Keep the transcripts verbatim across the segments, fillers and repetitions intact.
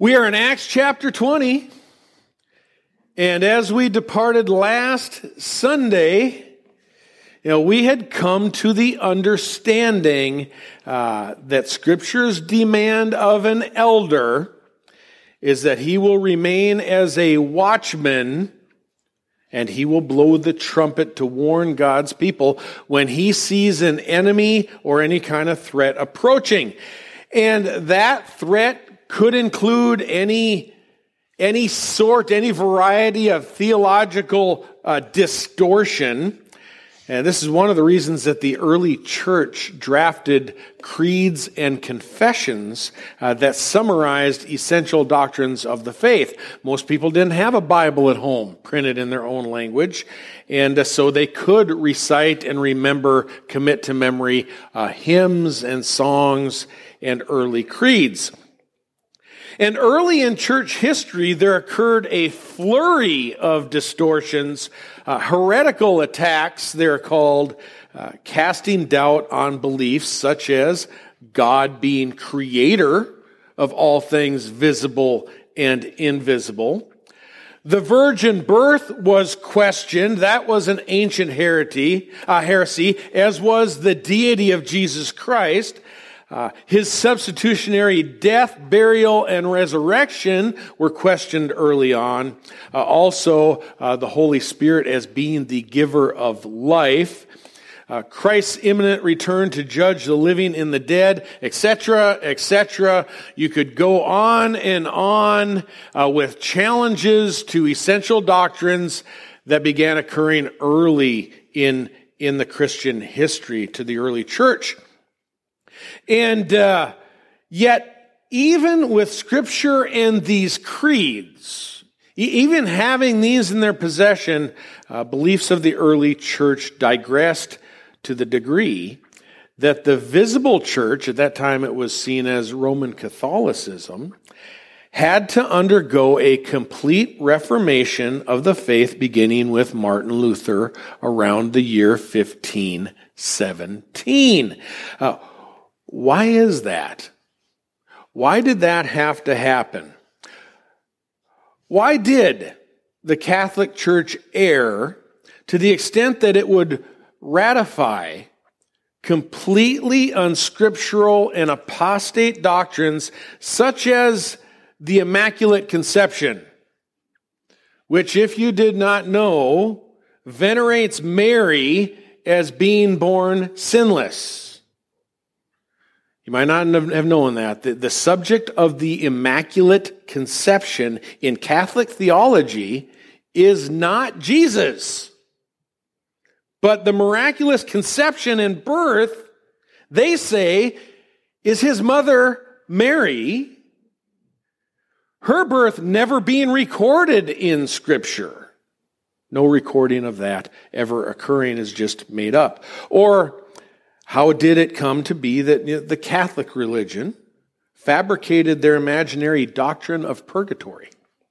We are in Acts chapter twenty, and as we departed last Sunday, you know, we had come to the understanding uh, that Scripture's demand of an elder is that he will remain as a watchman, and he will blow the trumpet to warn God's people when he sees an enemy or any kind of threat approaching. And that threat could include any, any sort, any variety of theological uh, distortion. And this is one of the reasons that the early church drafted creeds and confessions uh, that summarized essential doctrines of the faith. Most people didn't have a Bible at home printed in their own language, and uh, so they could recite and remember, commit to memory uh, hymns and songs and early creeds. And early in church history, there occurred a flurry of distortions, uh, heretical attacks, they're called, uh, casting doubt on beliefs such as God being creator of all things visible and invisible. The virgin birth was questioned. That was an ancient heresy, uh, heresy, as was the deity of Jesus Christ. Uh, his substitutionary death, burial, and resurrection were questioned early on. Uh, also, uh, the Holy Spirit as being the giver of life. Uh, Christ's imminent return to judge the living and the dead, et cetera, et cetera. You could go on and on uh, with challenges to essential doctrines that began occurring early in, in the Christian history to the early church. And uh, yet, even with Scripture and these creeds, e- even having these in their possession, uh, beliefs of the early church digressed to the degree that the visible church, at that time it was seen as Roman Catholicism, had to undergo a complete reformation of the faith beginning with Martin Luther around the year fifteen seventeen. Uh, Why is that? Why did that have to happen? Why did the Catholic Church err to the extent that it would ratify completely unscriptural and apostate doctrines such as the Immaculate Conception, which, if you did not know, venerates Mary as being born sinless? You might not have known that. The, the subject of the Immaculate Conception in Catholic theology is not Jesus. But the miraculous conception and birth, they say, is his mother Mary, her birth never being recorded in Scripture. No recording of that ever occurring is just made up. Or, how did it come to be that the Catholic religion fabricated their imaginary doctrine of purgatory,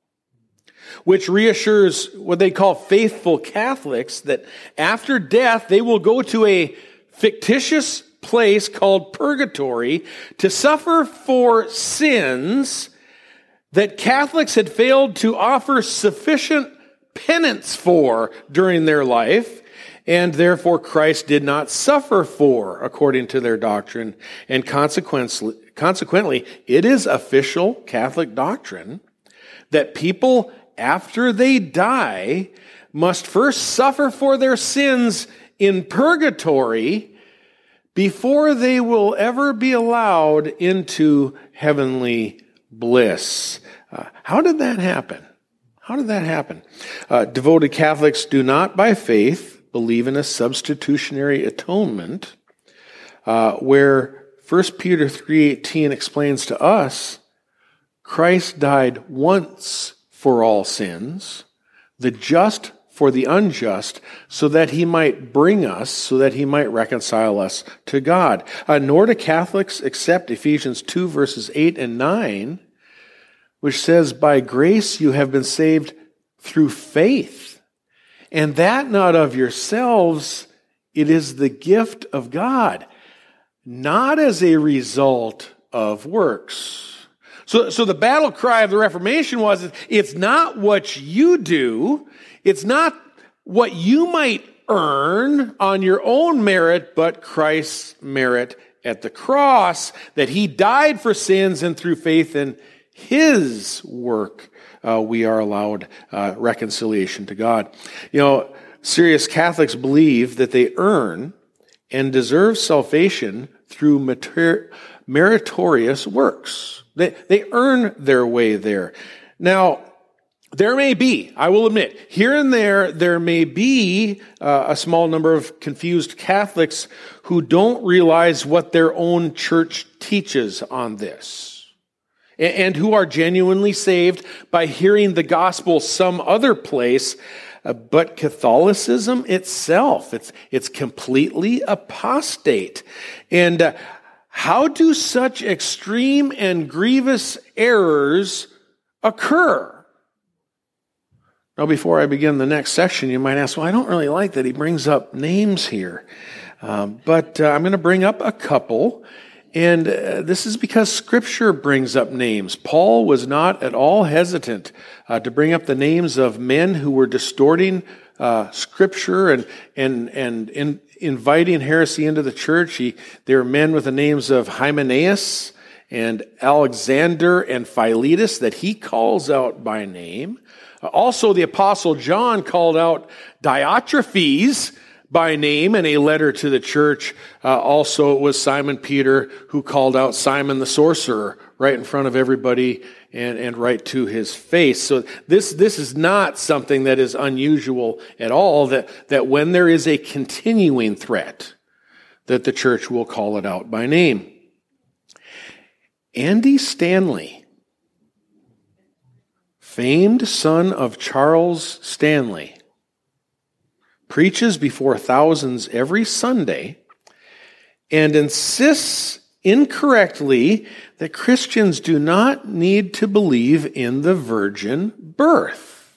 which reassures what they call faithful Catholics that after death they will go to a fictitious place called purgatory to suffer for sins that Catholics had failed to offer sufficient penance for during their life, and therefore Christ did not suffer for, according to their doctrine. And consequently, consequently, it is official Catholic doctrine that people, after they die, must first suffer for their sins in purgatory before they will ever be allowed into heavenly bliss. Uh, how did that happen? How did that happen? Uh, devoted Catholics do not, by faith, believe in a substitutionary atonement, uh, where First Peter three eighteen explains to us, Christ died once for all sins, the just for the unjust, so that he might bring us, so that he might reconcile us to God. Uh, nor do Catholics accept Ephesians two verses eight and nine, which says, by grace you have been saved through faith. And that not of yourselves, it is the gift of God, not as a result of works, So, so the battle cry of the Reformation was, it's not what you do, it's not what you might earn on your own merit, but Christ's merit at the cross, that he died for sins, and through faith in his work, uh, we are allowed uh, reconciliation to God. You know, serious Catholics believe that they earn and deserve salvation through mater- meritorious works. They, they earn their way there. Now, there may be, I will admit, here and there, there may be uh, a small number of confused Catholics who don't realize what their own church teaches on this, and, and who are genuinely saved by hearing the gospel some other place. Uh, but Catholicism itself, it's, it's completely apostate. And uh, how do such extreme and grievous errors occur? Now, before I begin the next section, you might ask, well, I don't really like that he brings up names here. Um, but uh, I'm going to bring up a couple. And uh, this is because Scripture brings up names. Paul was not at all hesitant uh, to bring up the names of men who were distorting uh, Scripture and and and in, inviting heresy into the church. He, there are men with the names of Hymenaeus and Alexander and Philetus that he calls out by name. Also, the Apostle John called out Diotrephes by name in a letter to the church. Uh, also, it was Simon Peter who called out Simon the sorcerer right in front of everybody and, and right to his face. So this, this is not something that is unusual at all, that, that when there is a continuing threat, that the church will call it out by name. Andy Stanley, famed son of Charles Stanley, preaches before thousands every Sunday and insists incorrectly that Christians do not need to believe in the virgin birth.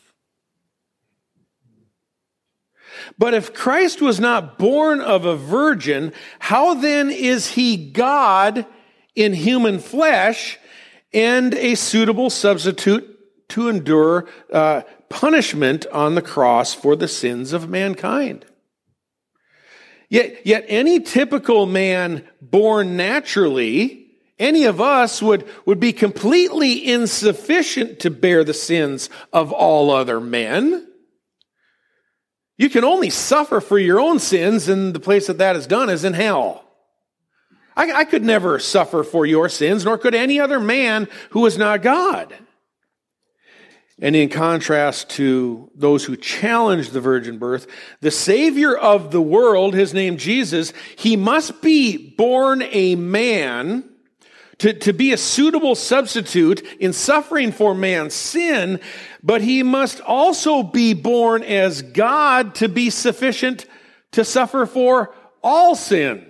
But if Christ was not born of a virgin, how then is he God in human flesh and a suitable substitute to endure uh, punishment on the cross for the sins of mankind? Yet, yet any typical man born naturally, any of us would, would be completely insufficient to bear the sins of all other men. You can only suffer for your own sins, and the place that that is done is in hell. I, I could never suffer for your sins, nor could any other man who is not God. And in contrast to those who challenge the virgin birth, the Savior of the world, his name Jesus, he must be born a man to, to be a suitable substitute in suffering for man's sin, but he must also be born as God to be sufficient to suffer for all sins.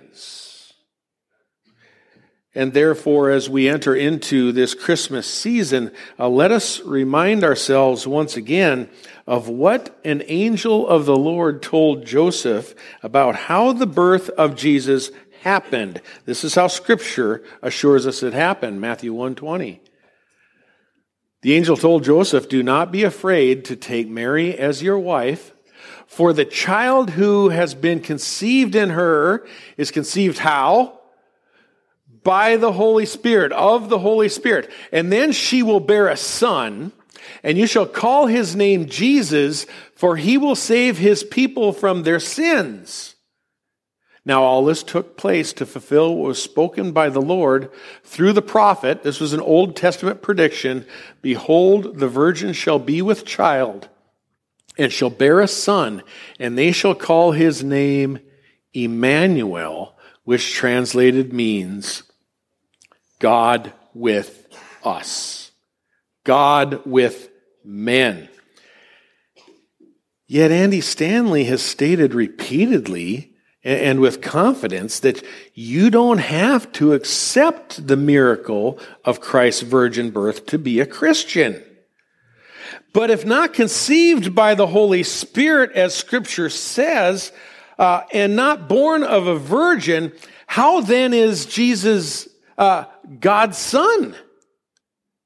And therefore, as we enter into this Christmas season, uh, let us remind ourselves once again of what an angel of the Lord told Joseph about how the birth of Jesus happened. This is how Scripture assures us it happened, Matthew one twenty. The angel told Joseph, "Do not be afraid to take Mary as your wife, for the child who has been conceived in her is conceived how? By the Holy Spirit, of the Holy Spirit. And then she will bear a son, and you shall call his name Jesus, for he will save his people from their sins." Now all this took place to fulfill what was spoken by the Lord through the prophet. This was an Old Testament prediction. "Behold, the virgin shall be with child, and shall bear a son, and they shall call his name Emmanuel," which translated means God with us. God with men. Yet Andy Stanley has stated repeatedly and with confidence that you don't have to accept the miracle of Christ's virgin birth to be a Christian. But if not conceived by the Holy Spirit, as Scripture says, uh, and not born of a virgin, how then is Jesus uh, God's Son?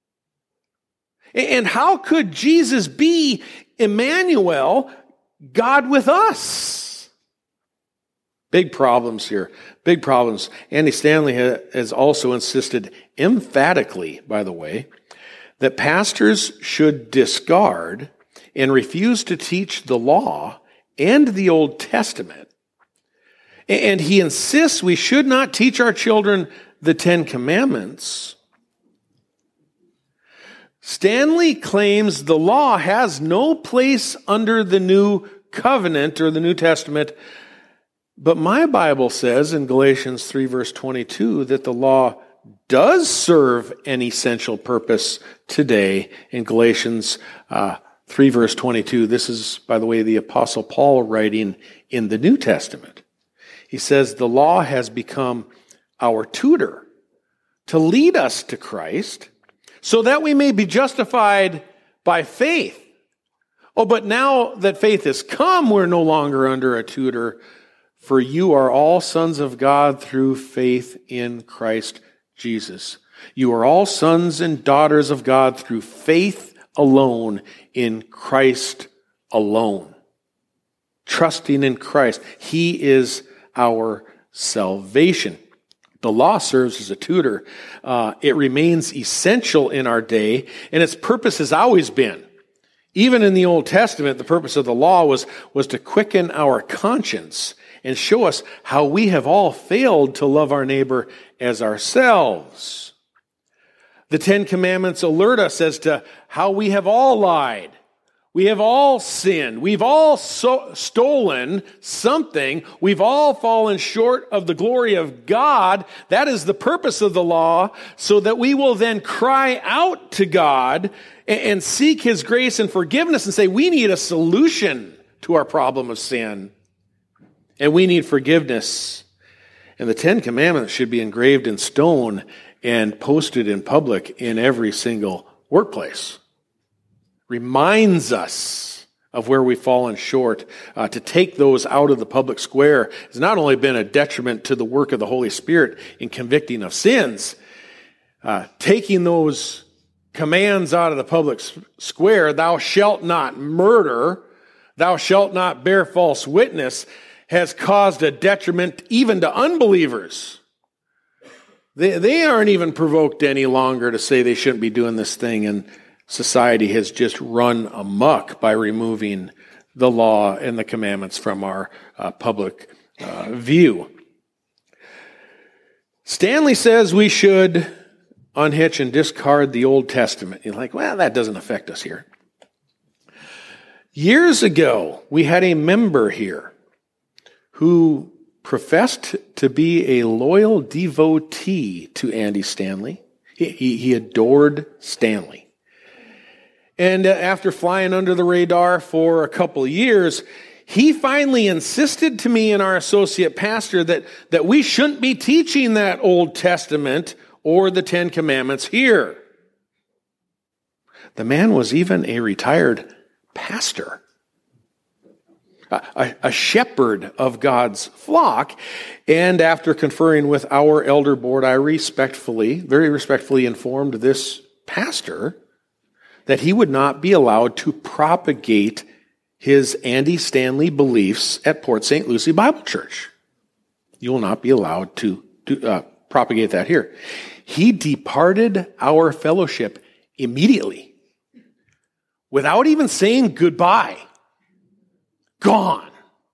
And how could Jesus be Emmanuel, God with us? Big problems here. Big problems. Andy Stanley has also insisted emphatically, by the way, that pastors should discard and refuse to teach the law and the Old Testament. And he insists we should not teach our children the Ten Commandments. Stanley claims the law has no place under the New Covenant or the New Testament, but my Bible says in Galatians three verse twenty-two that the law does serve an essential purpose today. In Galatians uh, three verse twenty-two, this is, by the way, the Apostle Paul writing in the New Testament. He says the law has become our tutor to lead us to Christ so that we may be justified by faith. Oh, but now that faith has come, we're no longer under a tutor, for you are all sons of God through faith in Christ Jesus. You are all sons and daughters of God through faith alone in Christ alone. Trusting in Christ. He is our salvation. The law serves as a tutor. Uh, it remains essential in our day, and its purpose has always been. Even in the Old Testament, the purpose of the law was, was to quicken our conscience and show us how we have all failed to love our neighbor as ourselves. The Ten Commandments alert us as to how we have all lied. We have all sinned. We've all so- stolen something. We've all fallen short of the glory of God. That is the purpose of the law, so that we will then cry out to God and, and seek His grace and forgiveness and say, we need a solution to our problem of sin. And we need forgiveness. And the Ten Commandments should be engraved in stone and posted in public in every single workplace. Reminds us of where we've fallen short. Uh, to take those out of the public square has not only been a detriment to the work of the Holy Spirit in convicting of sins, uh, taking those commands out of the public square, thou shalt not murder, thou shalt not bear false witness, has caused a detriment even to unbelievers. They, they aren't even provoked any longer to say they shouldn't be doing this thing, and society has just run amok by removing the law and the commandments from our uh, public uh, view. Stanley says we should unhitch and discard the Old Testament. You're like, well, that doesn't affect us here. Years ago, we had a member here who professed to be a loyal devotee to Andy Stanley. He, he, he adored Stanley. And after flying under the radar for a couple of years, he finally insisted to me and our associate pastor that, that we shouldn't be teaching that Old Testament or the Ten Commandments here. The man was even a retired pastor, a, a, a shepherd of God's flock. And after conferring with our elder board, I respectfully, very respectfully informed this pastor that he would not be allowed to propagate his Andy Stanley beliefs at Port Saint Lucie Bible Church. You will not be allowed to, to uh, propagate that here. He departed our fellowship immediately, without even saying goodbye. Gone.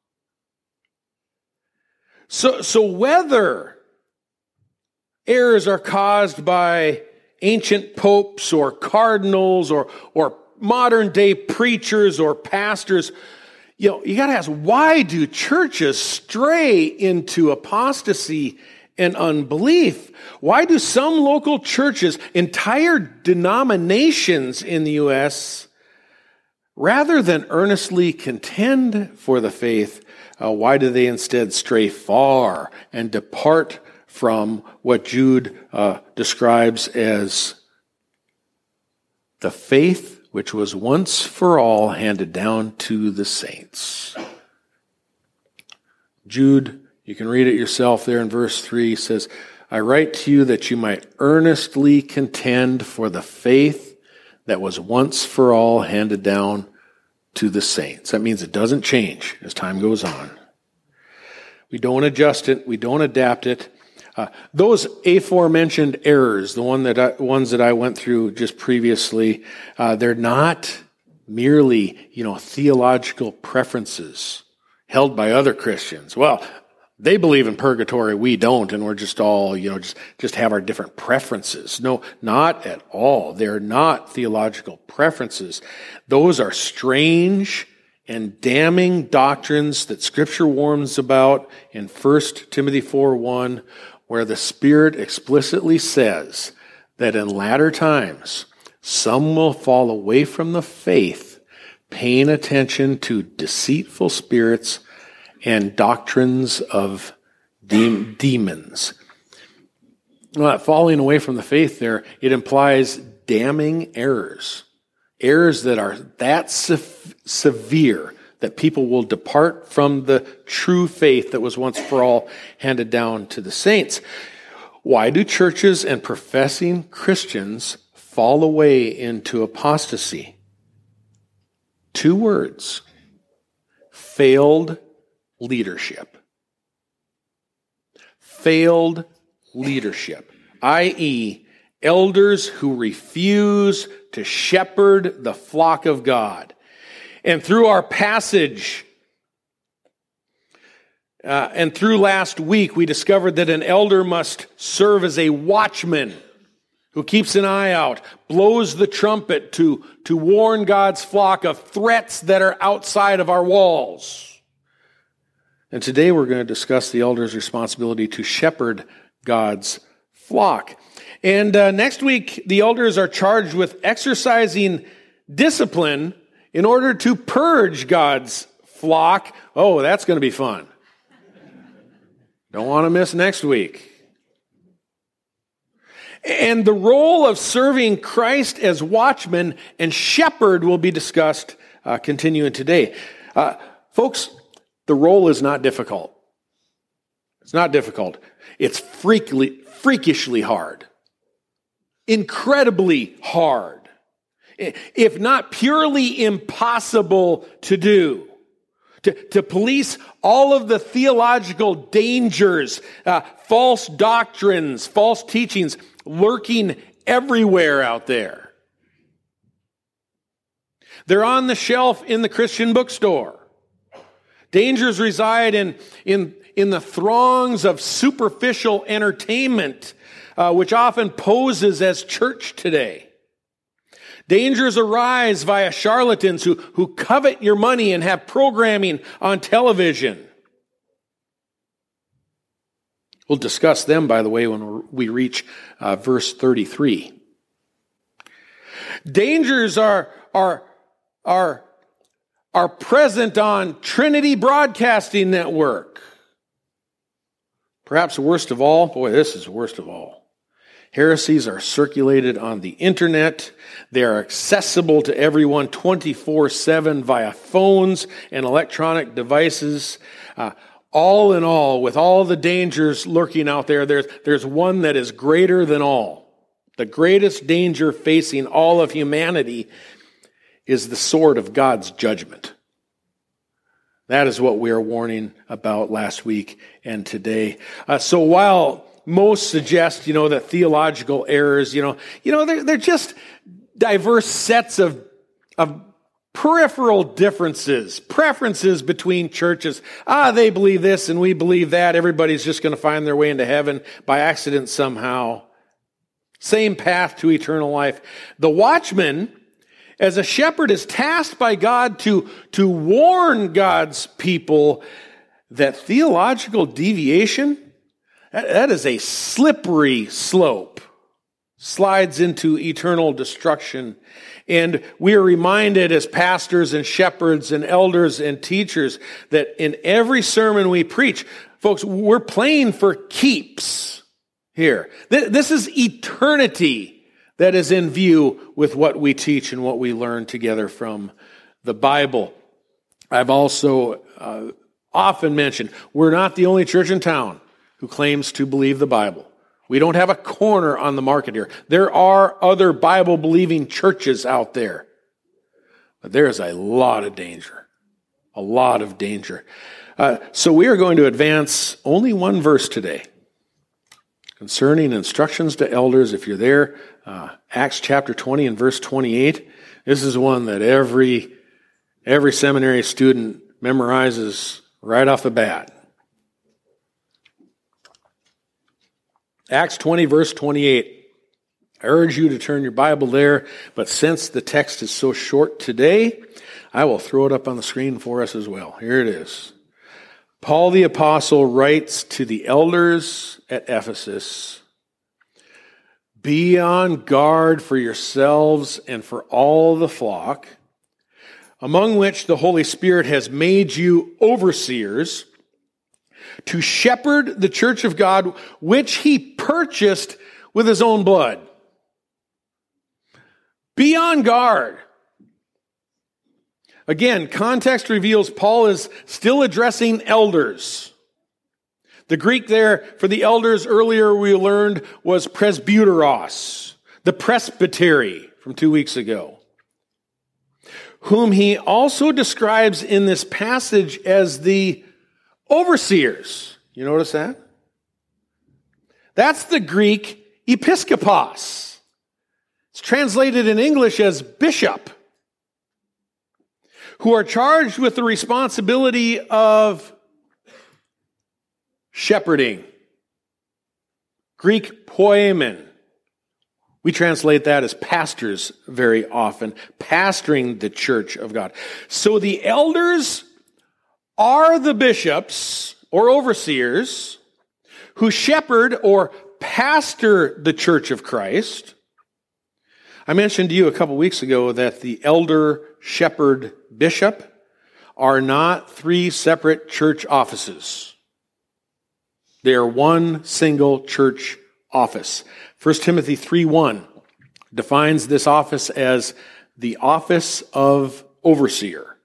So, so whether errors are caused by ancient popes or cardinals or, or modern day preachers or pastors, you know, you got to ask, why do churches stray into apostasy and unbelief? Why do some local churches, entire denominations in the U S, rather than earnestly contend for the faith, uh, why do they instead stray far and depart from what Jude uh, describes as the faith which was once for all handed down to the saints? Jude, you can read it yourself there in verse three, says, I write to you that you might earnestly contend for the faith that was once for all handed down to the saints. That means it doesn't change as time goes on. We don't adjust it. We don't adapt it. Uh, those aforementioned errors, the one that I, ones that I went through just previously, uh, they're not merely, you know, theological preferences held by other Christians. Well, they believe in purgatory, we don't, and we're just all, you know, just, just have our different preferences. No, not at all. They're not theological preferences. Those are strange and damning doctrines that Scripture warns about in First Timothy four one, where the Spirit explicitly says that in latter times, some will fall away from the faith, paying attention to deceitful spirits and doctrines of de- demons. Well, falling away from the faith there, it implies damning errors. Errors that are that se- severe that people will depart from the true faith that was once for all handed down to the saints. Why do churches and professing Christians fall away into apostasy? Two words: failed leadership. Failed leadership, that is, elders who refuse to shepherd the flock of God. And through our passage, uh, and through last week, we discovered that an elder must serve as a watchman who keeps an eye out, blows the trumpet to, to warn God's flock of threats that are outside of our walls. And today we're going to discuss the elder's responsibility to shepherd God's flock. And uh, next week, the elders are charged with exercising discipline in order to purge God's flock. Oh, that's going to be fun. Don't want to miss next week. And the role of serving Christ as watchman and shepherd will be discussed uh, continuing today. Uh, folks, the role is not difficult. It's not difficult. It's freakily, freakishly hard. Incredibly hard. If not purely impossible to do. To, to police all of the theological dangers, uh, false doctrines, false teachings lurking everywhere out there. They're on the shelf in the Christian bookstore. Dangers reside in, in, in the throngs of superficial entertainment, uh, which often poses as church today. Dangers arise via charlatans who, who covet your money and have programming on television. We'll discuss them, by the way, when we reach uh, verse thirty-three. Dangers are, are, are, are present on Trinity Broadcasting Network. Perhaps the worst of all, boy, this is the worst of all. Heresies are circulated on the internet. They are accessible to everyone twenty-four seven via phones and electronic devices. Uh, all in all, with all the dangers lurking out there, there's, there's one that is greater than all. The greatest danger facing all of humanity is the sword of God's judgment. That is what we are warning about last week and today. Uh, so while most suggest, you know, that theological errors, you know, you know, they're, they're just diverse sets of, of peripheral differences, preferences between churches. Ah, they believe this and we believe that. Everybody's just going to find their way into heaven by accident somehow. Same path to eternal life. The watchman, as a shepherd, is tasked by God to, to warn God's people that theological deviation, that, that is a slippery slope, slides into eternal destruction. And we are reminded as pastors and shepherds and elders and teachers that in every sermon we preach, folks, we're playing for keeps here. This is eternity that is in view with what we teach and what we learn together from the Bible. I've also uh, often mentioned, we're not the only church in town who claims to believe the Bible. We don't have a corner on the market here. There are other Bible-believing churches out there. But there is a lot of danger. A lot of danger. Uh, so we are going to advance only one verse today concerning instructions to elders. If you're there, uh, Acts chapter twenty and verse twenty-eight. This is one that every, every seminary student memorizes right off the bat. Acts twenty, verse twenty-eight. I urge you to turn your Bible there, but since the text is so short today, I will throw it up on the screen for us as well. Here it is. Paul the Apostle writes to the elders at Ephesus, "Be on guard for yourselves and for all the flock, among which the Holy Spirit has made you overseers, to shepherd the church of God, which he purchased with his own blood." Be on guard. Again, context reveals Paul is still addressing elders. The Greek there for the elders earlier we learned was presbyteros, the presbytery from two weeks ago, whom he also describes in this passage as the overseers. You notice that? That's the Greek episkopos. It's translated in English as bishop, who are charged with the responsibility of shepherding. Greek poimen. We translate that as pastors very often, pastoring the church of God. So the elders are the bishops or overseers who shepherd or pastor the church of Christ. I mentioned to you a couple weeks ago that the elder, shepherd, bishop are not three separate church offices. They are one single church office. First Timothy three one defines this office as the office of overseer.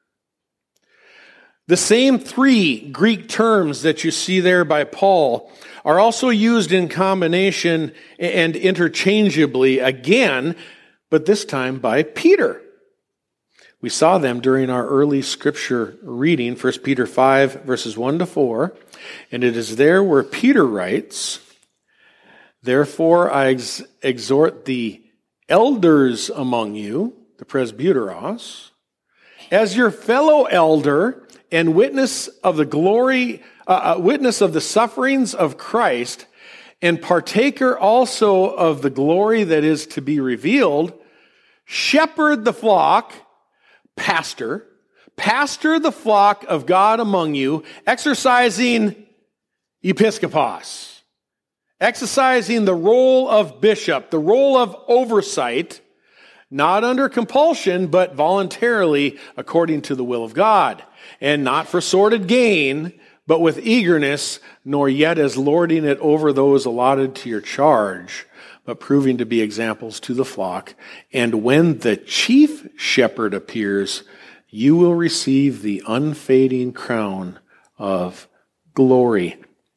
The same three Greek terms that you see there by Paul are also used in combination and interchangeably again, but this time by Peter. We saw them during our early scripture reading, First Peter five, verses one to four, and it is there where Peter writes, "Therefore I ex- exhort the elders among you," the presbyteros, "as your fellow elder and witness of the glory, uh, witness of the sufferings of Christ, and partaker also of the glory that is to be revealed, shepherd the flock," pastor, pastor the flock of God among you, exercising episkopos, exercising the role of bishop, the role of oversight, not under compulsion, but voluntarily according to the will of God, and not for sordid gain, but with eagerness, nor yet as lording it over those allotted to your charge, but proving to be examples to the flock. And when the chief shepherd appears, you will receive the unfading crown of glory.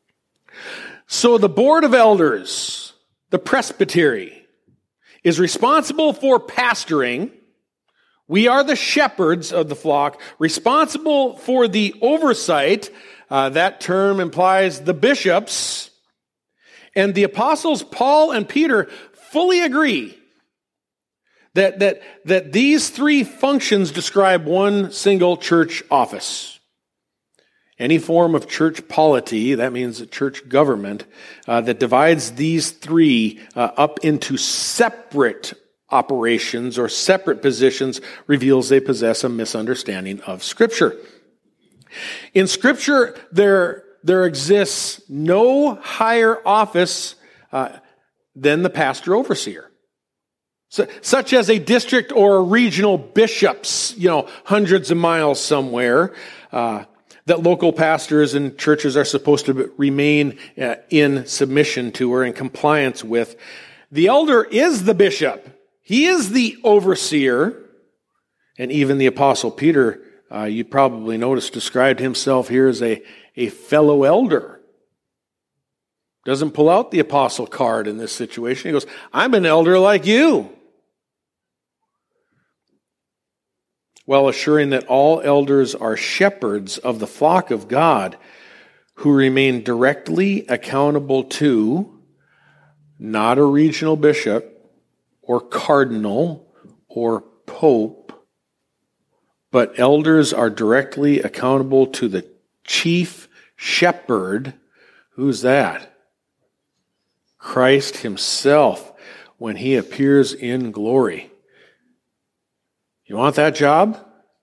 So the board of elders, the presbytery, is responsible for pastoring. We are the shepherds of the flock, responsible for the oversight. Uh, that term implies the bishops. And the apostles Paul and Peter fully agree that, that, that these three functions describe one single church office. Any form of church polity, that means church government, uh, that divides these three uh, up into separate operations or separate positions reveals they possess a misunderstanding of Scripture. In Scripture, there There exists no higher office uh, than the pastor overseer, so, such as a district or a regional bishops, you know, hundreds of miles somewhere, uh, that local pastors and churches are supposed to remain uh, in submission to or in compliance with. The elder is the bishop. He is the overseer, and even the Apostle Peter, uh, you probably noticed, described himself here as a a fellow elder. Doesn't pull out the apostle card in this situation. He goes, I'm an elder like you. While assuring that all elders are shepherds of the flock of God who remain directly accountable to not a regional bishop or cardinal or pope, but elders are directly accountable to the chief shepherd. Who's that? Christ himself, when he appears in glory. You want that job?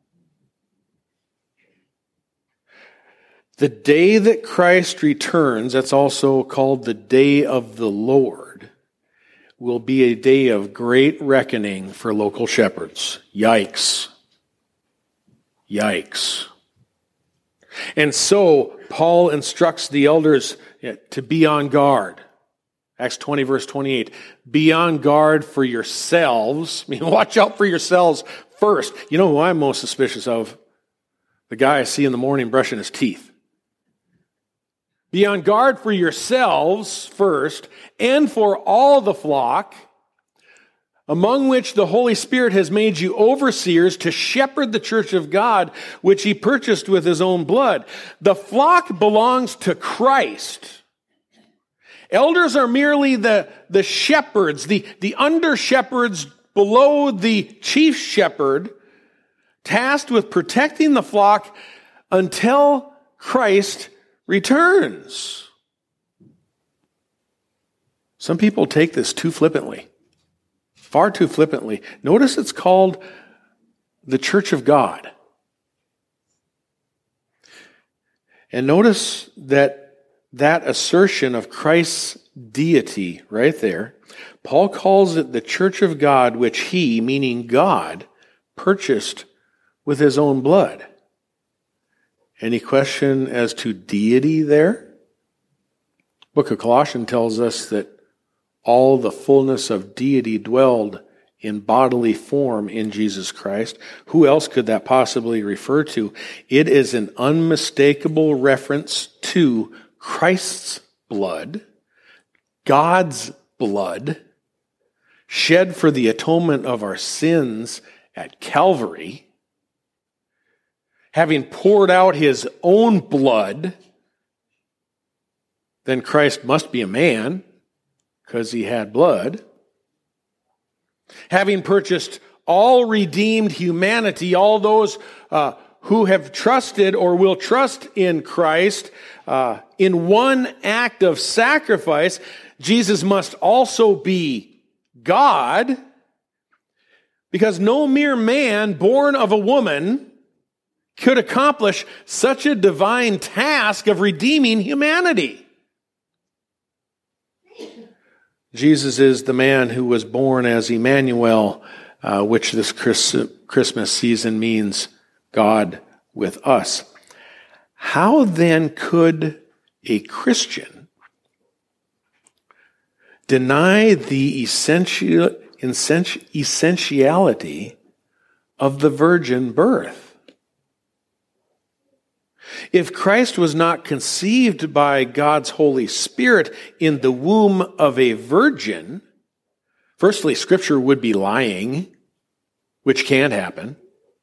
The day that Christ returns, that's also called the day of the Lord, will be a day of great reckoning for local shepherds. Yikes. Yikes. And so, Paul instructs the elders to be on guard. Acts twenty, verse twenty-eight. Be on guard for yourselves. I mean, watch out for yourselves first. You know who I'm most suspicious of? The guy I see in the morning brushing his teeth. Be on guard for yourselves first, and for all the flock, among which the Holy Spirit has made you overseers to shepherd the church of God, which he purchased with his own blood. The flock belongs to Christ. Elders are merely the, the shepherds, the, the under-shepherds below the chief shepherd, tasked with protecting the flock until Christ returns. Some people take this too flippantly, far too flippantly. Notice it's called the church of God. And notice that that assertion of Christ's deity right there, Paul calls it the church of God, which he, meaning God, purchased with his own blood. Any question as to deity there? Book of Colossians tells us that all the fullness of deity dwelled in bodily form in Jesus Christ. Who else could that possibly refer to? It is an unmistakable reference to Christ's blood, God's blood, shed for the atonement of our sins at Calvary, having poured out his own blood. Then Christ must be a man, because he had blood. Having purchased all redeemed humanity, all those uh, who have trusted or will trust in Christ, uh, in one act of sacrifice, Jesus must also be God, because no mere man born of a woman could accomplish such a divine task of redeeming humanity. Jesus is the man who was born as Emmanuel, uh, which this Chris, Christmas season means God with us. How then could a Christian deny the essential, essentiality of the virgin birth? If Christ was not conceived by God's Holy Spirit in the womb of a virgin, firstly, Scripture would be lying, which can't happen.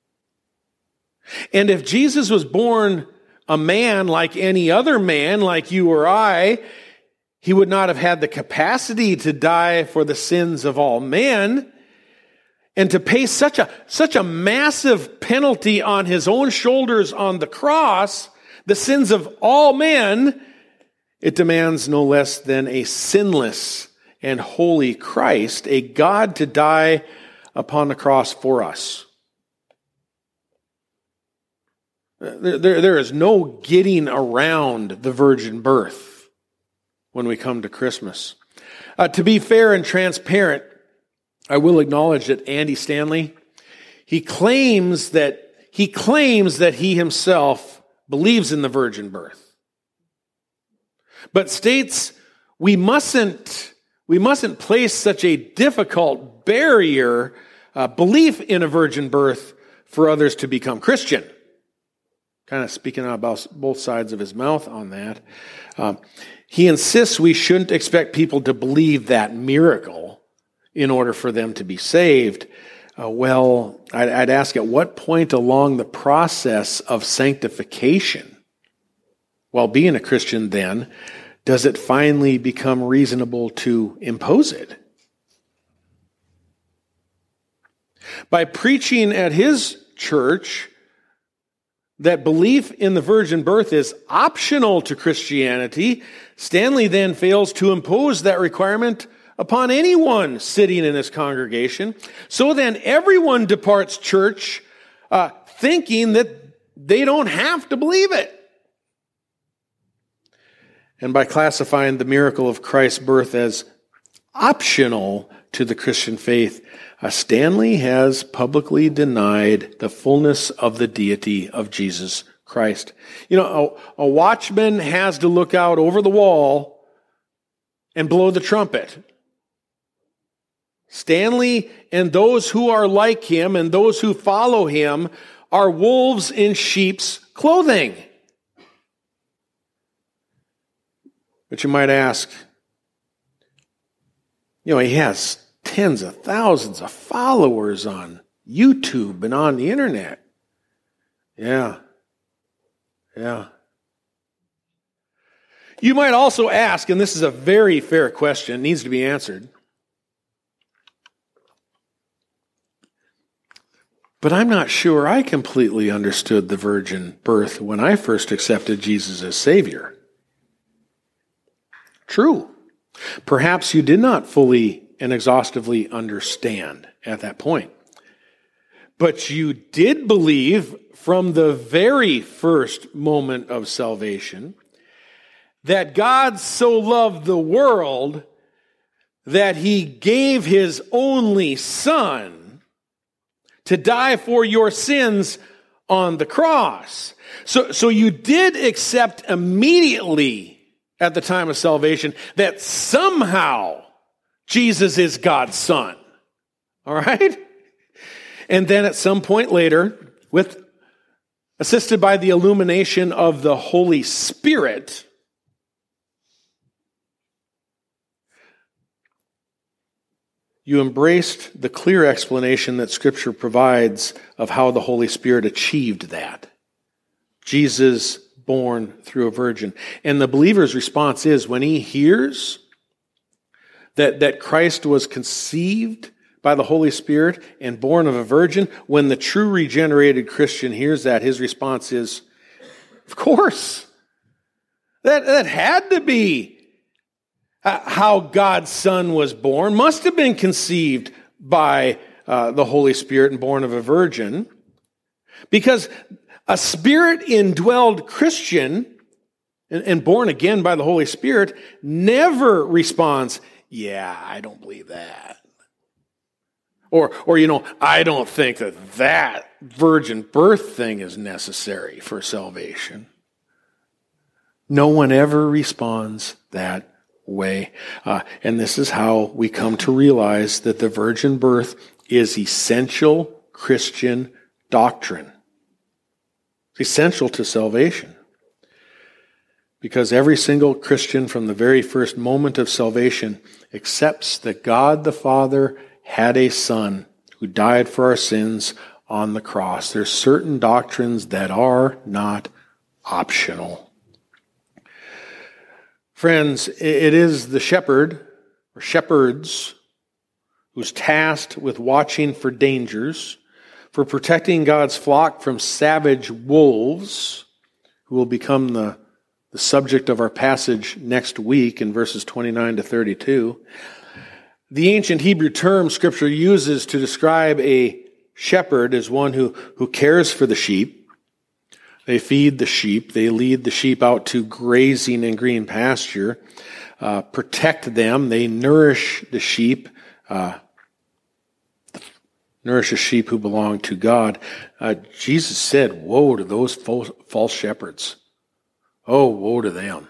And if Jesus was born a man like any other man, like you or I, he would not have had the capacity to die for the sins of all men and to pay such a, such a massive penalty on his own shoulders on the cross, the sins of all men. It demands no less than a sinless and holy Christ, a God to die upon the cross for us. There, there, there is no getting around the virgin birth when we come to Christmas. Uh, to be fair and transparent, I will acknowledge that Andy Stanley, he claims that he claims that he himself believes in the virgin birth, but states we mustn't we mustn't place such a difficult barrier, uh, belief in a virgin birth, for others to become Christian. kind of speaking out about both sides of his mouth on that. Um, he insists we shouldn't expect people to believe that miracle in order for them to be saved. Uh, well, I'd, I'd ask, at what point along the process of sanctification, while being a Christian then, does it finally become reasonable to impose it? By preaching at his church that belief in the virgin birth is optional to Christianity, Stanley then fails to impose that requirement upon anyone sitting in his congregation. So then everyone departs church uh, thinking that they don't have to believe it. And by classifying the miracle of Christ's birth as optional to the Christian faith, uh, Stanley has publicly denied the fullness of the deity of Jesus Christ. You know, a, a watchman has to look out over the wall and blow the trumpet. Stanley and those who are like him and those who follow him are wolves in sheep's clothing. But you might ask, you know, he has tens of thousands of followers on YouTube and on the internet. Yeah. Yeah. You might also ask, and this is a very fair question, needs to be answered, but I'm not sure I completely understood the virgin birth when I first accepted Jesus as Savior. True. Perhaps you did not fully and exhaustively understand at that point. But you did believe from the very first moment of salvation that God so loved the world that he gave his only Son to die for your sins on the cross. So, so you did accept immediately at the time of salvation that somehow Jesus is God's Son. All right? And then at some point later, with assisted by the illumination of the Holy Spirit, you embraced the clear explanation that Scripture provides of how the Holy Spirit achieved that. Jesus born through a virgin. And the believer's response is, when he hears that, that Christ was conceived by the Holy Spirit and born of a virgin, when the true regenerated Christian hears that, his response is, of course. That, that had to be how God's Son was born. Must have been conceived by uh, the Holy Spirit and born of a virgin. Because a Spirit-indwelled Christian and, and born again by the Holy Spirit never responds, yeah, I don't believe that. Or, or you know, I don't think that that virgin birth thing is necessary for salvation. No one ever responds that way. Uh, and this is how we come to realize that the virgin birth is essential Christian doctrine. It's essential to salvation. Because every single Christian from the very first moment of salvation accepts that God the Father had a Son who died for our sins on the cross. There's certain doctrines that are not optional. Friends, it is the shepherd or shepherds who's tasked with watching for dangers, for protecting God's flock from savage wolves, who will become the, the subject of our passage next week in verses twenty-nine to thirty-two. The ancient Hebrew term Scripture uses to describe a shepherd is one who, who cares for the sheep. They feed the sheep. They lead the sheep out to grazing in green pasture, uh, protect them. They nourish the sheep, uh, nourish the sheep who belong to God. Uh, Jesus said, woe to those false, false shepherds. Oh, woe to them.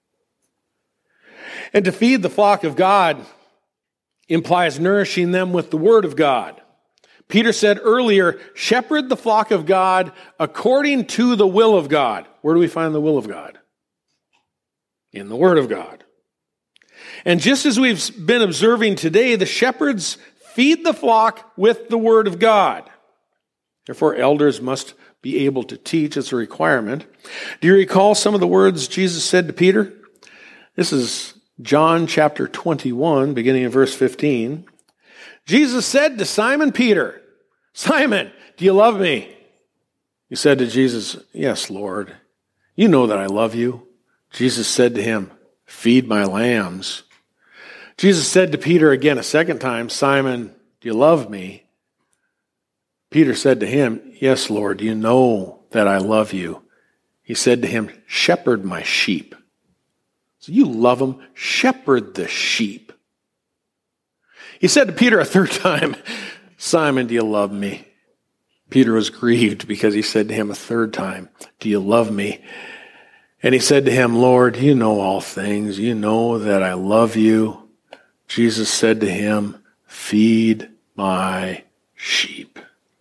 And to feed the flock of God implies nourishing them with the Word of God. Peter said earlier, shepherd the flock of God according to the will of God. Where do we find the will of God? In the Word of God. And just as we've been observing today, the shepherds feed the flock with the Word of God. Therefore, elders must be able to teach. It's a requirement. Do you recall some of the words Jesus said to Peter? This is John chapter twenty-one, beginning in verse fifteen. Jesus said to Simon Peter, Simon, do you love me? He said to Jesus, yes, Lord. You know that I love you. Jesus said to him, feed my lambs. Jesus said to Peter again a second time, Simon, do you love me? Peter said to him, yes, Lord, you know that I love you. He said to him, shepherd my sheep. So you love them, shepherd the sheep. He said to Peter a third time, Simon, do you love me? Peter was grieved because he said to him a third time, do you love me? And he said to him, Lord, you know all things. You know that I love you. Jesus said to him, feed my sheep.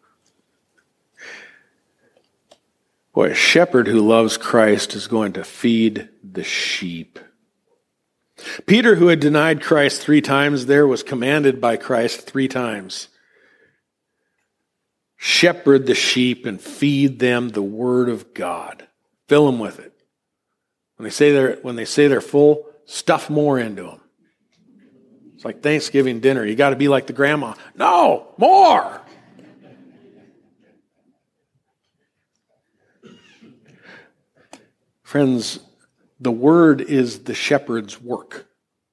Boy, a shepherd who loves Christ is going to feed the sheep. Peter, who had denied Christ three times there, was commanded by Christ three times. Shepherd the sheep and feed them the word of God. Fill them with it. When they say they're, when they say they're full, stuff more into them. It's like Thanksgiving dinner. You got to be like the grandma. No, more. Friends, the word is the shepherd's work.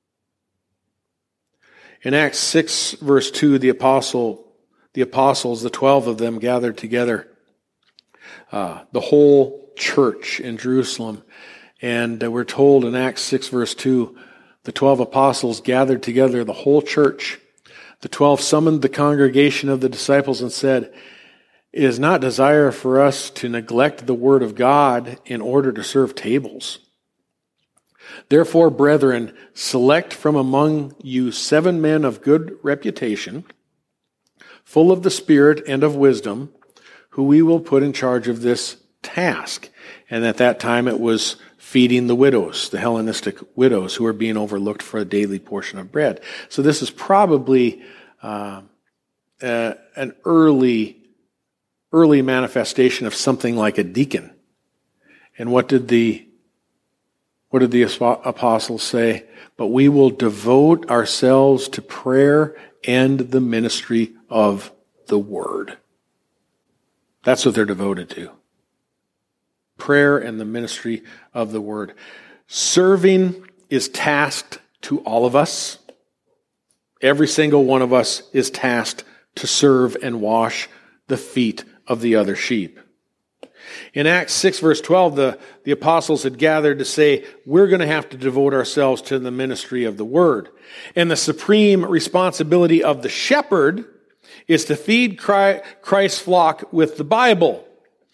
In Acts six, verse two, the apostle, the apostles, the twelve of them gathered together, uh, the whole church in Jerusalem. And uh, we're told in Acts six, verse two, the twelve apostles gathered together, the whole church. The twelve summoned the congregation of the disciples and said, it is not desire for us to neglect the word of God in order to serve tables. Therefore, brethren, select from among you seven men of good reputation, full of the Spirit and of wisdom, who we will put in charge of this task. And at that time it was feeding the widows, the Hellenistic widows who were being overlooked for a daily portion of bread. So this is probably uh, uh, an early early manifestation of something like a deacon. And what did the what did the apostles say? But we will devote ourselves to prayer and the ministry of the word. That's what they're devoted to. Prayer and the ministry of the word. Serving is tasked to all of us. Every single one of us is tasked to serve and wash the feet of the other sheep. In Acts six, verse twelve, the, the apostles had gathered to say, we're going to have to devote ourselves to the ministry of the word. And the supreme responsibility of the shepherd is to feed Christ's flock with the Bible.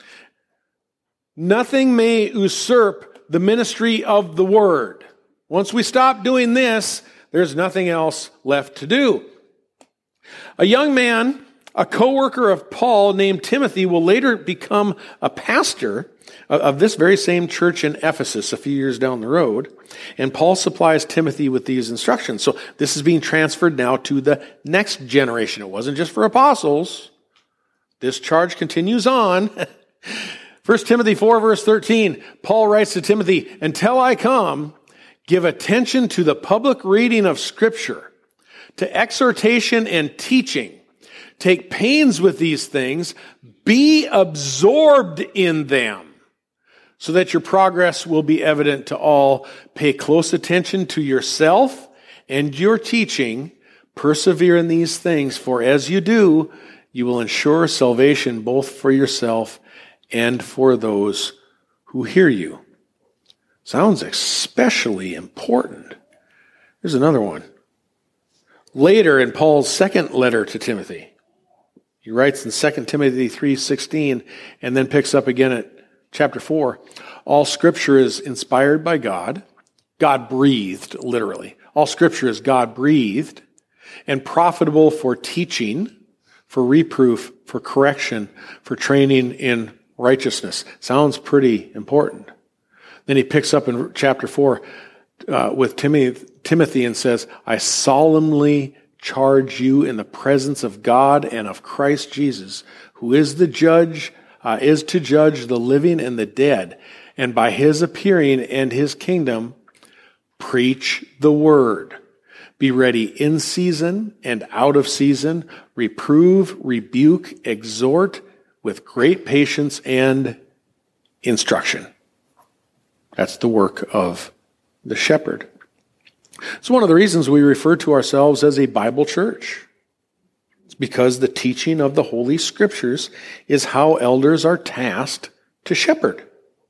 Nothing may usurp the ministry of the word. Once we stop doing this, there's nothing else left to do. A young man, a co-worker of Paul named Timothy, will later become a pastor of this very same church in Ephesus a few years down the road. And Paul supplies Timothy with these instructions. So this is being transferred now to the next generation. It wasn't just for apostles. This charge continues on. First Timothy four, verse thirteen, Paul writes to Timothy, until I come, give attention to the public reading of Scripture, to exhortation and teaching. Take pains with these things. Be absorbed in them so that your progress will be evident to all. Pay close attention to yourself and your teaching. Persevere in these things, for as you do, you will ensure salvation both for yourself and for those who hear you. Sounds especially important. Here's another one. Later in Paul's second letter to Timothy, he writes in Second Timothy three sixteen and then picks up again at chapter four. All Scripture is inspired by God, God-breathed, literally. All Scripture is God-breathed and profitable for teaching, for reproof, for correction, for training in righteousness. Sounds pretty important. Then he picks up in chapter four uh, with Timothy, Timothy and says, I solemnly charge you in the presence of God and of Christ Jesus, who is the judge, uh, is to judge the living and the dead, and by his appearing and his kingdom, preach the word. Be ready in season and out of season, reprove, rebuke, exhort with great patience and instruction. That's the work of the shepherd. It's one of the reasons we refer to ourselves as a Bible church. It's because the teaching of the Holy Scriptures is how elders are tasked to shepherd.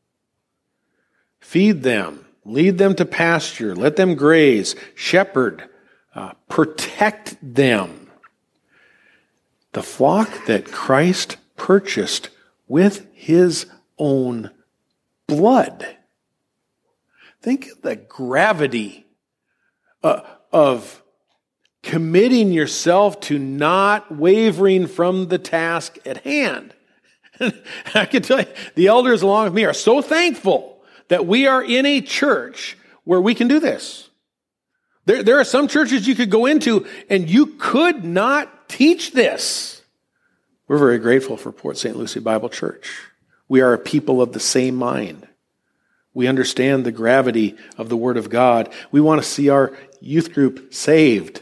Feed them, lead them to pasture, let them graze, shepherd, uh, protect them. The flock that Christ purchased with his own blood. Think of the gravity uh, of committing yourself to not wavering from the task at hand. I can tell you, the elders along with me are so thankful that we are in a church where we can do this. There, there are some churches you could go into and you could not teach this. We're very grateful for Port Saint Lucie Bible Church. We are a people of the same mind. We understand the gravity of the Word of God. We want to see our youth group saved.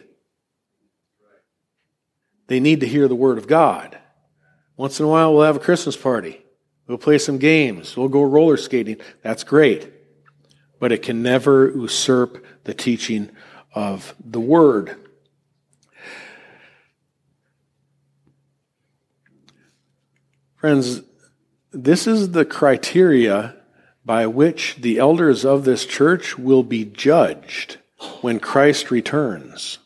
They need to hear the Word of God. Once in a while, we'll have a Christmas party. We'll play some games. We'll go roller skating. That's great. But it can never usurp the teaching of the Word. Friends, this is the criteria by which the elders of this church will be judged when Christ returns.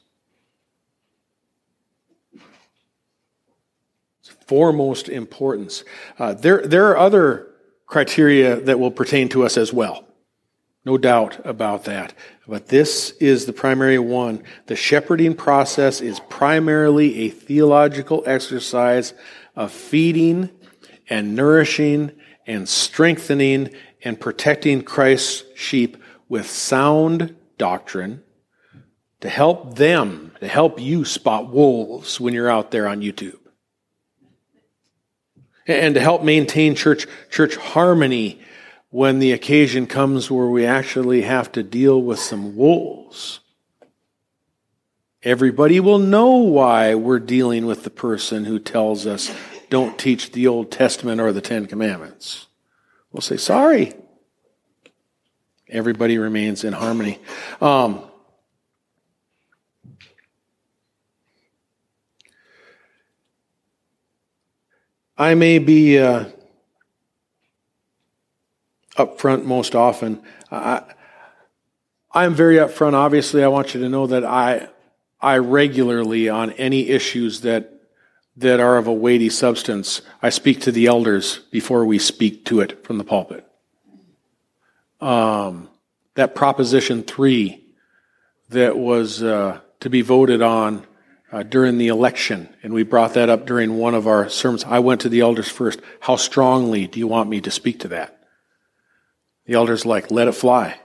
It's foremost importance. Uh, there, there are other criteria that will pertain to us as well. No doubt about that. But this is the primary one. The shepherding process is primarily a theological exercise of feeding and nourishing and strengthening and protecting Christ's sheep with sound doctrine to help them, to help you spot wolves when you're out there on YouTube. And to help maintain church, church harmony when the occasion comes where we actually have to deal with some wolves. Everybody will know why we're dealing with the person who tells us, don't teach the Old Testament or the Ten Commandments. We'll say, sorry. Everybody remains in harmony. Um, I may be uh, upfront most often. I, I'm very upfront. Obviously, I want you to know that I, I regularly, on any issues that that are of a weighty substance, I speak to the elders before we speak to it from the pulpit. Um, that Proposition three that was uh, to be voted on uh, during the election, and we brought that up during one of our sermons. I went to the elders first. How strongly do you want me to speak to that? The elders like, let it fly.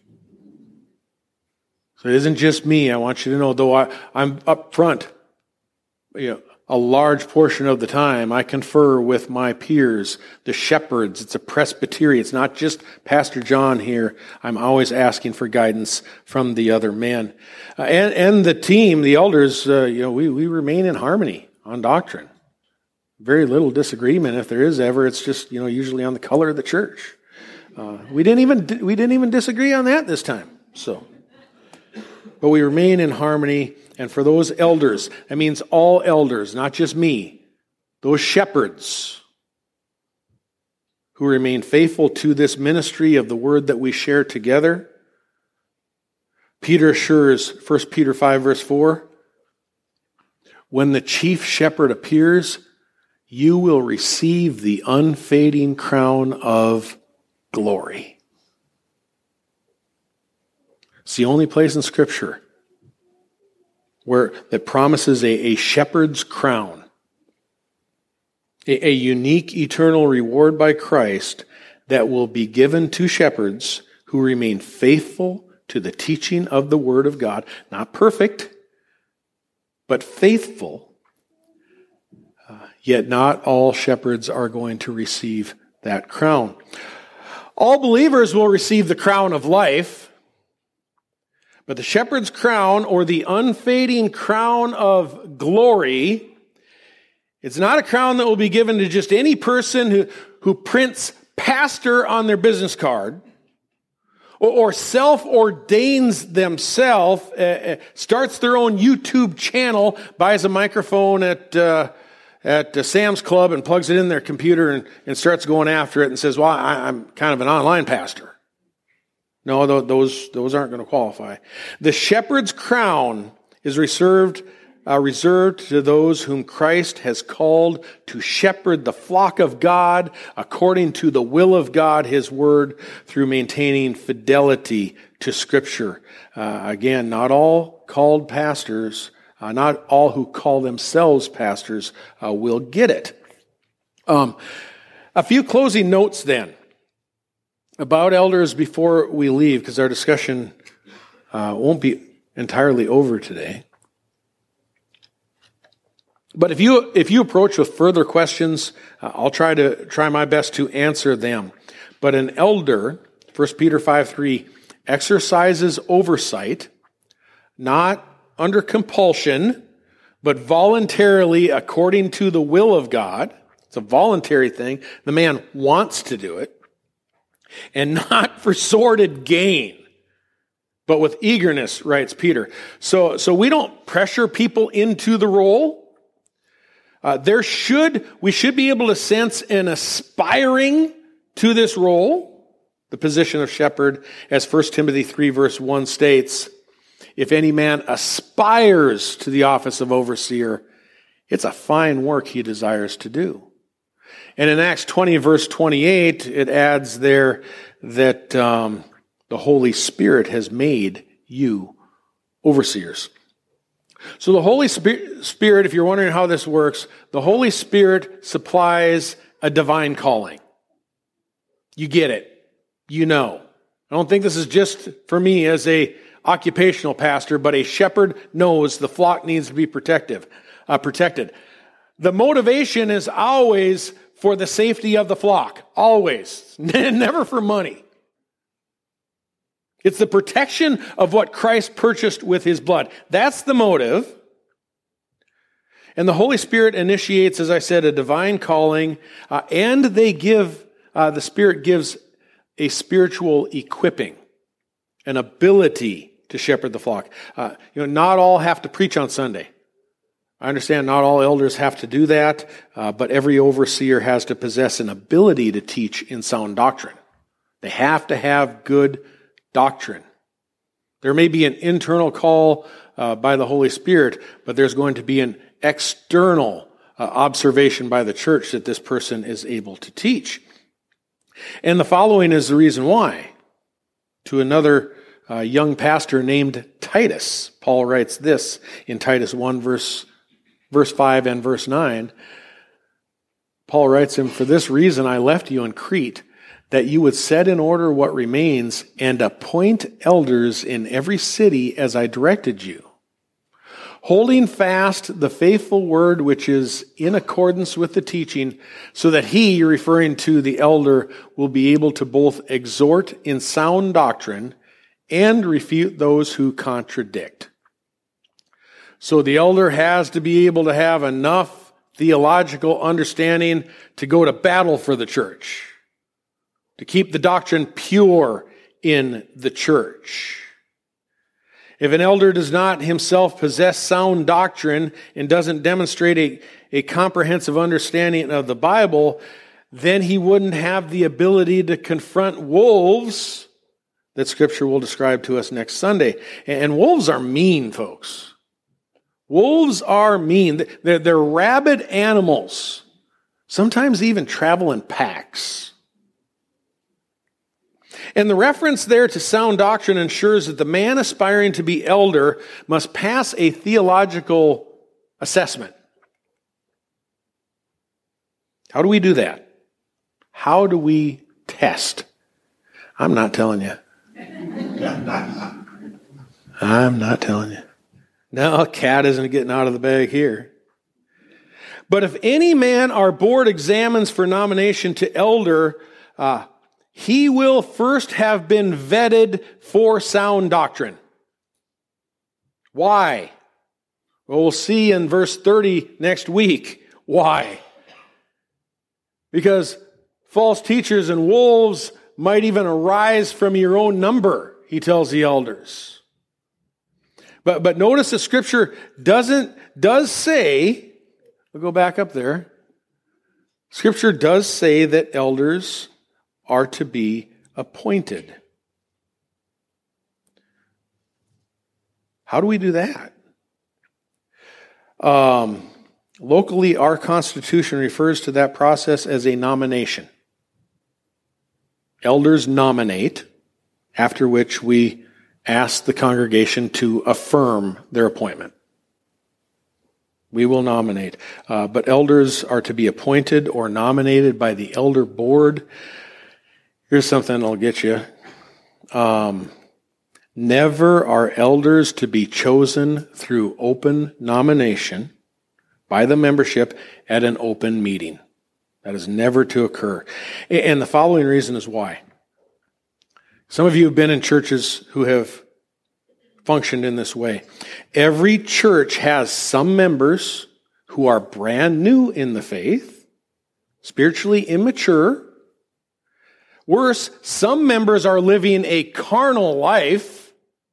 So it isn't just me. I want you to know, though I, I'm up front, you know, a large portion of the time, I confer with my peers, the shepherds. It's a presbytery. It's not just Pastor John here. I'm always asking for guidance from the other men. Uh, and, and the team, the elders, uh, you know, we, we remain in harmony on doctrine. Very little disagreement. If there is ever, it's just, you know, usually on the color of the church. Uh, we didn't even, we didn't even disagree on that this time. So, but we remain in harmony. And for those elders, that means all elders, not just me, those shepherds who remain faithful to this ministry of the word that we share together. Peter assures, First Peter five, verse four, when the chief shepherd appears, you will receive the unfading crown of glory. It's the only place in Scripture where that promises a, a shepherd's crown. A, a unique eternal reward by Christ that will be given to shepherds who remain faithful to the teaching of the Word of God. Not perfect, but faithful. Uh, yet not all shepherds are going to receive that crown. All believers will receive the crown of life, but the shepherd's crown, or the unfading crown of glory, it's not a crown that will be given to just any person who, who prints pastor on their business card, or, or self-ordains themselves, uh, starts their own YouTube channel, buys a microphone at uh, at uh, Sam's Club and plugs it in their computer and, and starts going after it and says, well, I, I'm kind of an online pastor. No, th- those those aren't going to qualify. The shepherd's crown is reserved uh, reserved to those whom Christ has called to shepherd the flock of God according to the will of God, His Word, through maintaining fidelity to Scripture. Uh, again, not all called pastors, uh, not all who call themselves pastors uh, will get it. Um, a few closing notes then about elders before we leave, because our discussion uh, won't be entirely over today. But if you if you approach with further questions, uh, I'll try to try my best to answer them. But an elder, First Peter five three, exercises oversight, not under compulsion, but voluntarily according to the will of God. It's a voluntary thing. The man wants to do it. And not for sordid gain, but with eagerness, writes Peter. So, so we don't pressure people into the role. Uh, there should, we should be able to sense an aspiring to this role, the position of shepherd, as First Timothy three verse one states, if any man aspires to the office of overseer, it's a fine work he desires to do. And in Acts twenty, verse twenty-eight, it adds there that um, the Holy Spirit has made you overseers. So the Holy Spirit, if you're wondering how this works, the Holy Spirit supplies a divine calling. You get it. You know. I don't think this is just for me as a occupational pastor, but a shepherd knows the flock needs to be protective, uh, protected. The motivation is always for the safety of the flock. Always. Never for money. It's the protection of what Christ purchased with His blood. That's the motive. And the Holy Spirit initiates, as I said, a divine calling, uh, and they give, uh, the Spirit gives a spiritual equipping, an ability to shepherd the flock. Uh, you know, not all have to preach on Sunday. I understand not all elders have to do that, uh, but every overseer has to possess an ability to teach in sound doctrine. They have to have good doctrine. There may be an internal call uh, by the Holy Spirit, but there's going to be an external uh, observation by the church that this person is able to teach. And the following is the reason why. To another uh, young pastor named Titus, Paul writes this in Titus one, verse Verse five and verse nine, Paul writes him, for this reason I left you in Crete, that you would set in order what remains and appoint elders in every city as I directed you, holding fast the faithful word which is in accordance with the teaching, so that he, you're referring to the elder, will be able to both exhort in sound doctrine and refute those who contradict. So the elder has to be able to have enough theological understanding to go to battle for the church, to keep the doctrine pure in the church. If an elder does not himself possess sound doctrine and doesn't demonstrate a, a comprehensive understanding of the Bible, then he wouldn't have the ability to confront wolves that Scripture will describe to us next Sunday. And wolves are mean, folks. Wolves are mean. They're, they're rabid animals. Sometimes even travel in packs. And the reference there to sound doctrine ensures that the man aspiring to be elder must pass a theological assessment. How do we do that? How do we test? I'm not telling you. I'm not telling you. No, a cat isn't getting out of the bag here. But if any man our board examines for nomination to elder, uh, he will first have been vetted for sound doctrine. Why? Well, we'll see in verse thirty next week. Why? Because false teachers and wolves might even arise from your own number, he tells the elders. But but notice the scripture doesn't does say, we'll go back up there. Scripture does say that elders are to be appointed. How do we do that? Um, locally, our Constitution refers to that process as a nomination. Elders nominate, after which we ask the congregation to affirm their appointment. We will nominate. Uh, but elders are to be appointed or nominated by the elder board. Here's something I'll get you. Um, never are elders to be chosen through open nomination by the membership at an open meeting. That is never to occur. And the following reason is why. Some of you have been in churches who have functioned in this way. Every church has some members who are brand new in the faith, spiritually immature. Worse, some members are living a carnal life.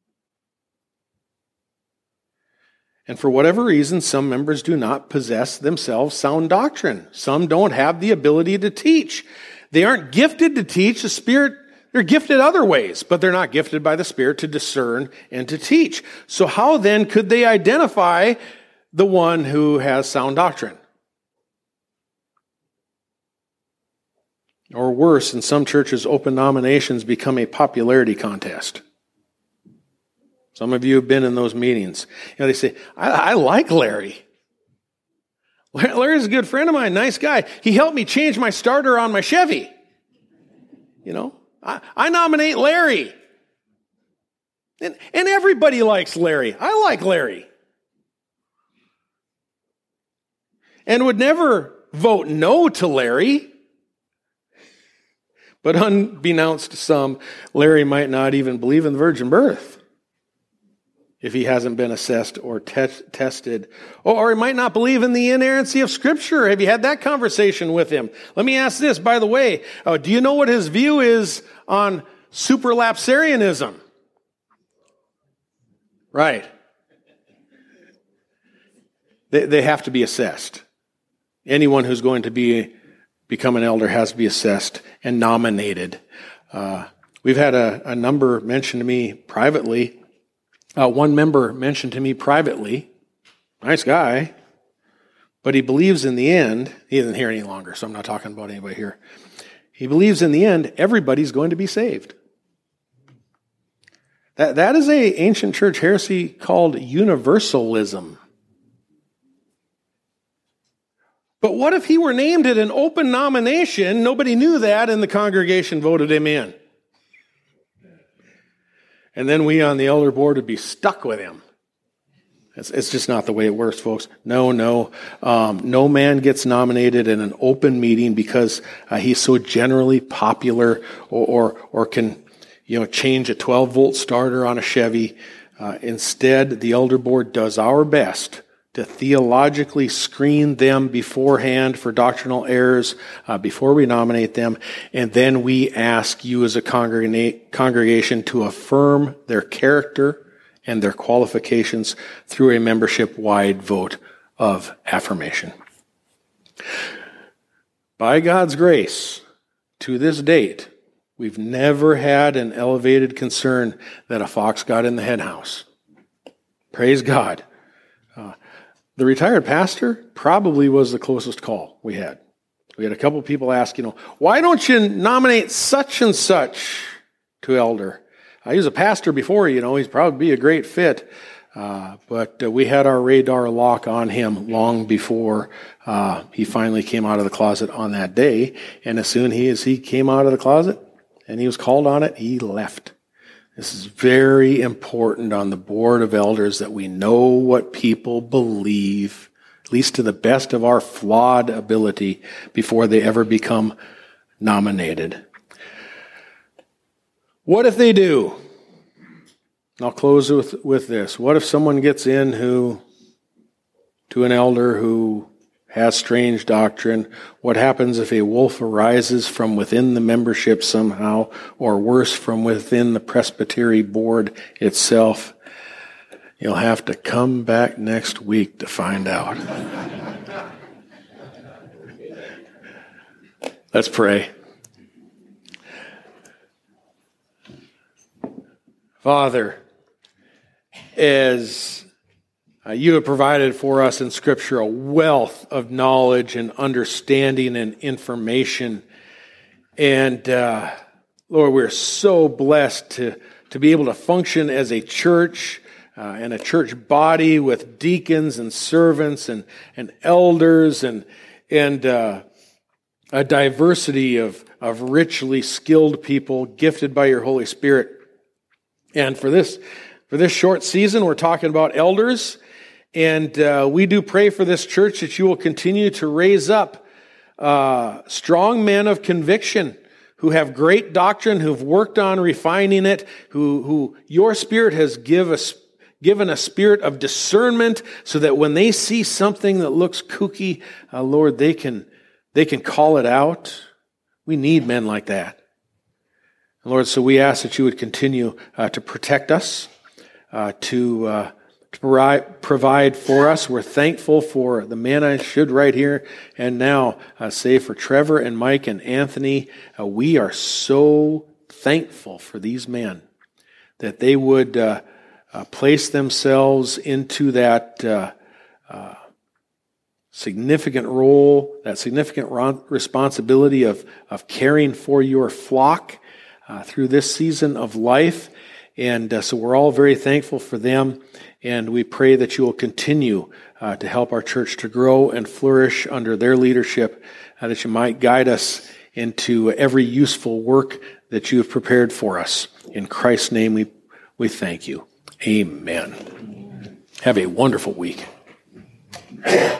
And for whatever reason, some members do not possess themselves sound doctrine. Some don't have the ability to teach. They aren't gifted to teach. The Spirit, they're gifted other ways, but they're not gifted by the Spirit to discern and to teach. So how then could they identify the one who has sound doctrine? Or worse, in some churches, open nominations become a popularity contest. Some of you have been in those meetings. You know, they say, I, I like Larry. Larry's a good friend of mine, nice guy. He helped me change my starter on my Chevy. You know, I, I nominate Larry. And, and everybody likes Larry. I like Larry. And would never vote no to Larry. But unbeknownst to some, Larry might not even believe in the virgin birth if he hasn't been assessed or te- tested. Or, or he might not believe in the inerrancy of Scripture. Have you had that conversation with him? Let me ask this, by the way. Uh, do you know what his view is on superlapsarianism? Right. They, they have to be assessed. Anyone who's going to be become an elder has to be assessed and nominated. Uh, we've had a, a number mentioned to me privately. Uh, one member mentioned to me privately, nice guy, but he believes in the end, he isn't here any longer, so I'm not talking about anybody here. He believes in the end, everybody's going to be saved. That, that is a ancient church heresy called universalism. But what if he were named at an open nomination, nobody knew that, and the congregation voted him in? And then we on the elder board would be stuck with him. It's, it's just not the way it works, folks. No, no. Um, no man gets nominated in an open meeting because uh, he's so generally popular or, or, or can, you know, change a twelve volt starter on a Chevy. Uh, instead, the elder board does our best to theologically screen them beforehand for doctrinal errors uh, before we nominate them. And then we ask you as a congrega- congregation to affirm their character and their qualifications through a membership-wide vote of affirmation. By God's grace, to this date, we've never had an elevated concern that a fox got in the hen house. Praise God. Uh, The retired pastor probably was the closest call we had. We had a couple people ask, you know, why don't you nominate such and such to elder? Uh, he was a pastor before, you know, he's probably be a great fit. Uh, but uh, we had our radar lock on him long before uh, he finally came out of the closet on that day. And as soon as he came out of the closet and he was called on it, he left. This is very important on the board of elders that we know what people believe, at least to the best of our flawed ability, before they ever become nominated. What if they do? I'll close with, with this. What if someone gets in who, to an elder who has strange doctrine? What happens if a wolf arises from within the membership somehow, or worse, from within the presbytery board itself? You'll have to come back next week to find out. Let's pray. Father, as uh, you have provided for us in Scripture a wealth of knowledge and understanding and information, and uh, Lord, we're so blessed to, to be able to function as a church uh, and a church body with deacons and servants and, and elders and, and uh, a diversity of, of richly skilled people gifted by your Holy Spirit. And for this For this short season, we're talking about elders, and uh, we do pray for this church that you will continue to raise up uh, strong men of conviction who have great doctrine, who've worked on refining it, who, who your Spirit has give us, given a spirit of discernment so that when they see something that looks kooky, uh, Lord, they can, they can call it out. We need men like that. And Lord, so we ask that you would continue uh, to protect us, Uh, to, uh, to provide, provide for us. We're thankful for the man I should right here and now uh, say for Trevor and Mike and Anthony. Uh, we are so thankful for these men that they would uh, uh, place themselves into that uh, uh, significant role, that significant responsibility of, of caring for your flock uh, through this season of life. And uh, so we're all very thankful for them, and we pray that you will continue uh, to help our church to grow and flourish under their leadership, uh, that you might guide us into every useful work that you have prepared for us. In Christ's name we, we thank you. Amen. Have a wonderful week.